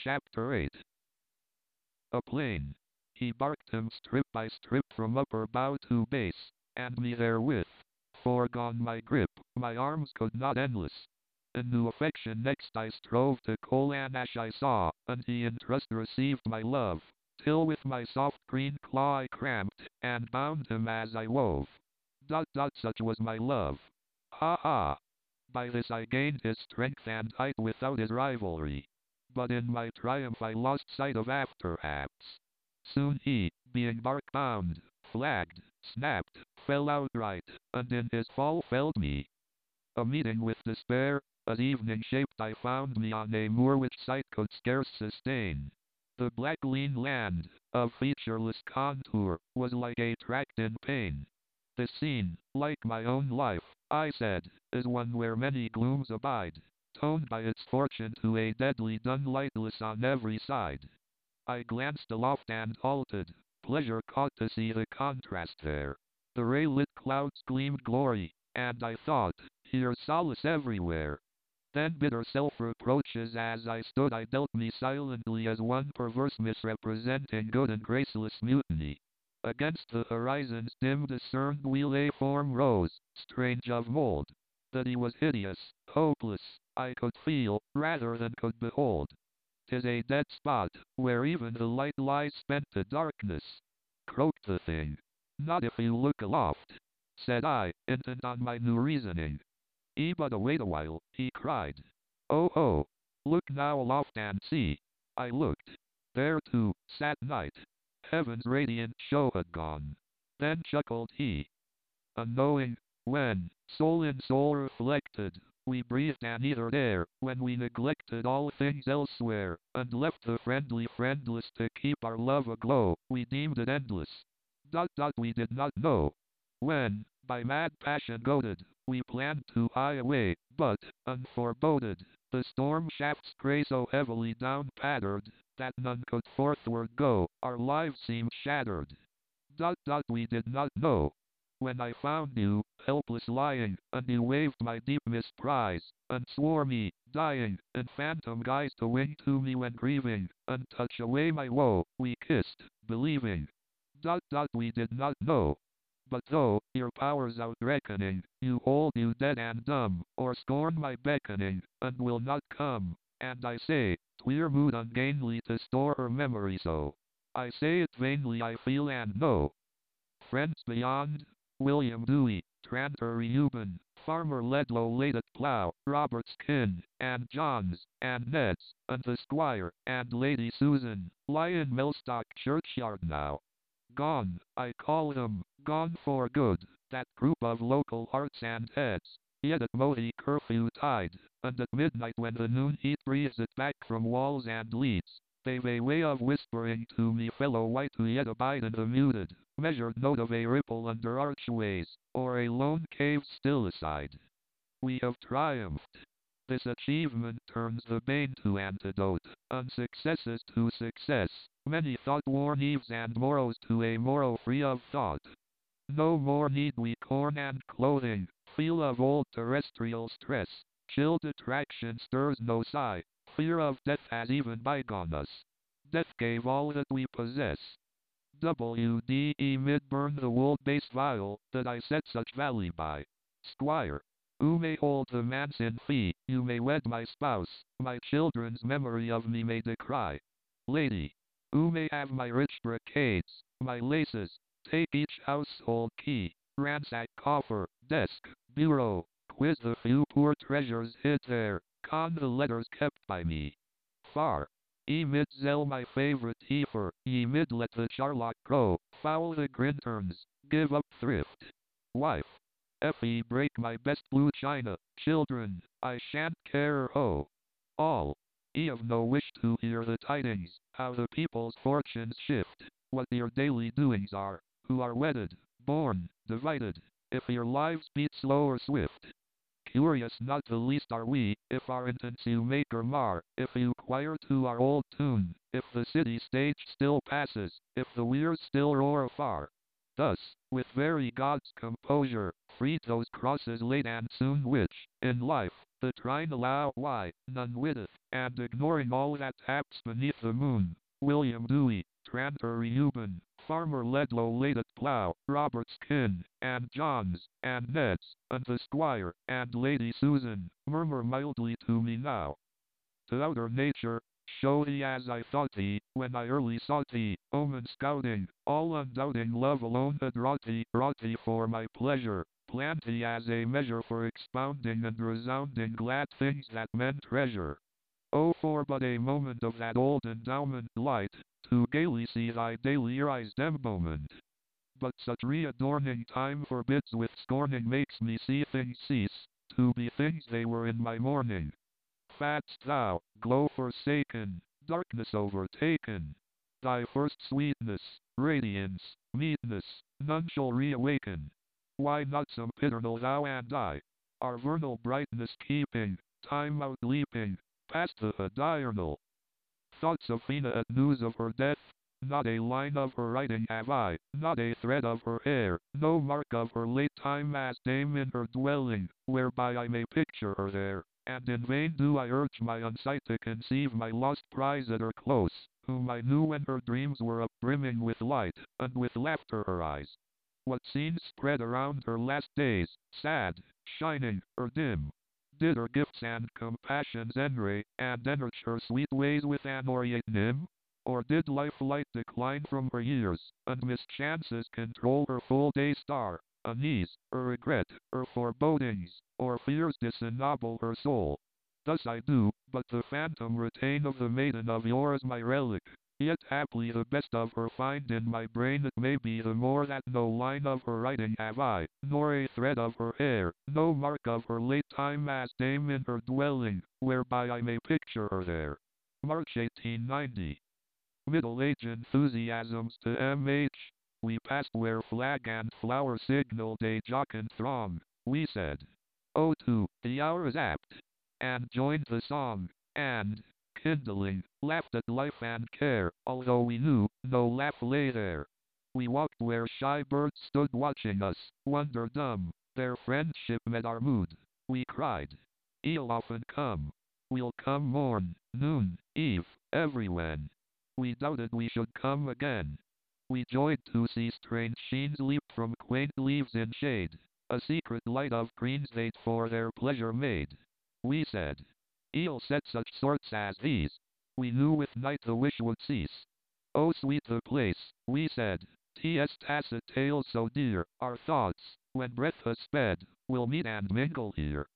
Chapter 8. A plane. He barked him strip by strip from upper bow to base, and me therewith. Foregone my grip, my arms could not endless. In new affection next I strove to Colanash I saw, and he in trust received my love, till with my soft green claw I cramped, and bound him as I wove. Such was my love. Ha ha! By this I gained his strength and height without his rivalry. But in my triumph I lost sight of afterhaps. Soon he, being bark bound, flagged, snapped, fell outright, and in his fall felled me. A meeting with despair, as evening shaped I found me on a moor which sight could scarce sustain. The black lean land, of featureless contour, was like a tract in pain. This scene, like my own life, I said, is one where many glooms abide, toned by its fortune to a deadly dun lightless on every side. I glanced aloft and halted, pleasure caught to see the contrast there. The ray-lit clouds gleamed glory, and I thought, here's solace everywhere. Then bitter self-reproaches as I stood I dealt me silently as one perverse misrepresenting good and graceless mutiny. Against the horizon's dim discerned wheel a form rose, strange of mold. That he was hideous, hopeless, I could feel, rather than could behold. 'Tis a dead spot, where even the light lies spent to darkness. Croaked the thing. Not if you look aloft, said I, intent on my new reasoning. But wait a while, he cried. Oh ho! Look now aloft and see. I looked. There too, sat night. Heaven's radiant show had gone. Then chuckled he. Unknowing, when, soul in soul reflected, we breathed an ethered air, when we neglected all things elsewhere, and left the friendly friendless to keep our love aglow, we deemed it endless. We did not know. When, by mad passion goaded, we planned to hie away, but, unforeboded, the storm shafts gray so heavily down pattered, that none could forthward go, our lives seemed shattered. We did not know. When I found you, helpless lying, and you waved my deep misprize, and swore me, dying, in phantom guise to wing to me when grieving, and touch away my woe, we kissed, believing. We did not know. But though, your powers outreckoning, you hold you dead and dumb, or scorn my beckoning, and will not come, and I say, 'twere mood ungainly to store her memory so. I say it vainly I feel and know. Friends beyond, William Dewey, Tranter Reuben, Farmer Ledlow late at plough, Robert's kin, and John's, and Ned's, and the Squire, and Lady Susan, lie in Mellstock churchyard now. Gone, I call them, gone for good, that group of local hearts and heads. Yet at Mohi curfew tide, and at midnight when the noon heat breathes it back from walls and leads, they've a way of whispering to me fellow wight who yet abide in the muted, measured note of a ripple under archways, or a lone cave still aside. We have triumphed. This achievement turns the bane to antidote, unsuccesses to success, many thought-worn eves and morrows to a morrow free of thought. No more need we corn and clothing, feel of old terrestrial stress, chill detraction stirs no sigh, fear of death has even bygone us. Death gave all that we possess. W.D.E. mid burn the wold base vile, that I set such value by. Squire. You may hold the man's in fee, you may wed my spouse, my children's memory of me may decry. Lady. You may have my rich brocades, my laces, take each household key, ransack coffer, desk, bureau, quiz the few poor treasures hid there, con the letters kept by me. Far. Ye mid zell my favorite heifer, ye mid let the charlock grow, foul the grinterns, give up thrift. Wife. Effie break my best blue china, children, I shan't care ho. All. Ye have no wish to hear the tidings, how the people's fortunes shift, what your daily doings are, who are wedded, born, divided, if your lives beat slow or swift. Curious not the least are we, if our intents you make or mar, if you choir to our old tune, if the city stage still passes, if the weirs still roar afar. Thus, with very God's composure, freed those crosses late and soon which, in life, The trine allow why, none witteth, and ignoring all that taps beneath the moon. William Dewey, Tranter Reuben, Farmer Ledlow laid at plough, Robert's kin, and John's, and Ned's, and the squire, and Lady Susan, murmur mildly to me now. To outer nature, show thee as I thought thee, when I early sought thee, omen scouting, all undoubting love alone had wrought thee for my pleasure, planned thee as a measure for expounding and resounding glad things that men treasure. Oh, for but a moment of that old endowment light, to gaily see thy daily rise embonement. But such re-adorning time forbids with scorning makes me see things cease, to be things they were in my morning. Fadst thou, glow forsaken, darkness overtaken? Thy first sweetness, radiance, meetness, none shall reawaken. Why not some paternal thou and I, our vernal brightness keeping, time out leaping, past the diurnal? Thoughts of Fina at news of her death, not a line of her writing have I, not a thread of her hair, no mark of her late time as dame in her dwelling, whereby I may picture her there. And in vain do I urge my unsight to conceive my lost prize at her close, whom I knew when her dreams were upbrimming with light, and with laughter her eyes. What scenes spread around her last days, sad, shining, or dim? Did her gifts and compassions enrage and enrich her sweet ways with an aureate nim? Or did life light decline from her years, and mischances control her full day star? Unease, or regret, or forebodings, or fears disennoble her soul. Thus I do, but the phantom retain of the maiden of yore as my relic. Yet haply the best of her find in my brain, it may be the more that no line of her writing have I, nor a thread of her hair, no mark of her late time as dame in her dwelling, whereby I may picture her there. March 1890. Middle-age enthusiasms to M.H. We passed where flag and flower signaled a jocund throng. We said, "Oh, to the hour is apt," and joined the song, and, kindling, laughed at life and care, although we knew no laugh lay there. We walked where shy birds stood watching us, wonder dumb, their friendship met our mood. We cried, "He'll often come. We'll come morn, noon, eve, everywhen." We doubted we should come again. We joyed to see strange sheens leap from quaint leaves in shade, a secret light of greens they'd for their pleasure made. We said, "He'll set such sorts as these." We knew with night the wish would cease. "Oh, sweet the place," we said, "T.S. tacit tales so dear, our thoughts, when breath has sped, will meet and mingle here."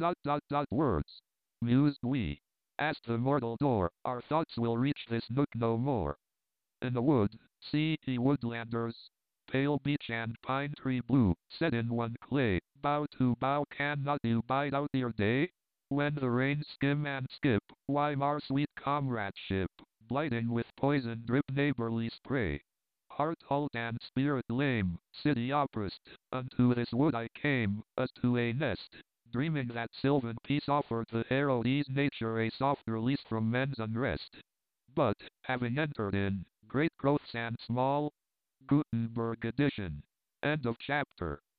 Words, mused we. As the mortal door, our thoughts will reach this nook no more. In the wood, see ye woodlanders, pale beech and pine tree blue, set in one clay, bough to bough, cannot you bide out your day? When the rains skim and skip, why mar sweet comradeship, blighting with poison drip neighborly spray? Heart halt and spirit lame, city oppressed, unto this wood I came, as to a nest, dreaming that sylvan peace offered to herald ease nature a soft release from men's unrest. But, having entered in, great growths and small, Gutenberg edition. End of chapter.